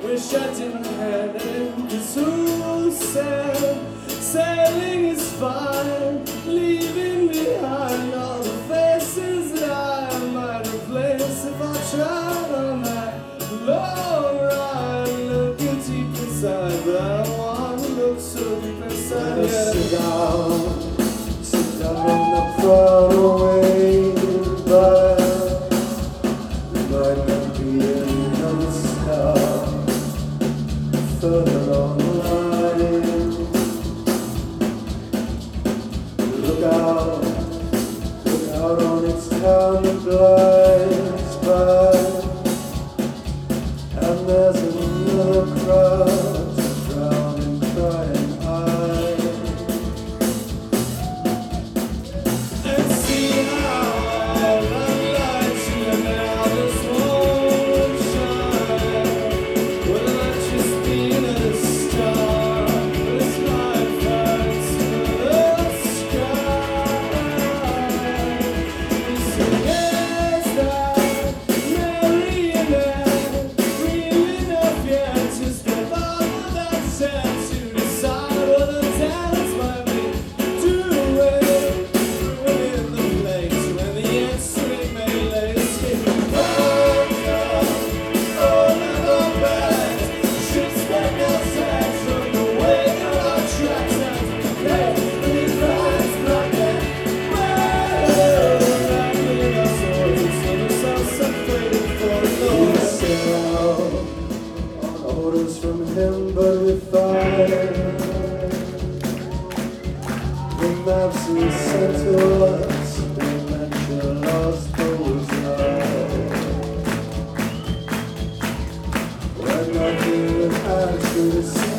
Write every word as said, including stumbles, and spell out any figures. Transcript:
Wish I didn't have it, 'cause who said sailing is fine, leaving behind all the faces that I might replace if I tried on that long ride, looking deep inside, but I don't want to look so deep inside. Yeah. Sit down, sit down on the Broadway, but there might not be another stop further on the line. Look out, look out on its town that glides by, and there's another crowd to drown in crying eyes. And see how all the lights you now just won't shine. Will I just be a star? It's my thanks to the sky. You say, is that marionette real enough yet to step out of that set to decide what the dance might be doing? In the place when the answering may lay escaping further over the bed, should spend no sex from the way that our tracks and hey, these eyes blinded. Well, likely our souls and ourselves separated for We no. sail on orders from him, but we find the maps he sent to us, they mention lost those nights. When nothing actually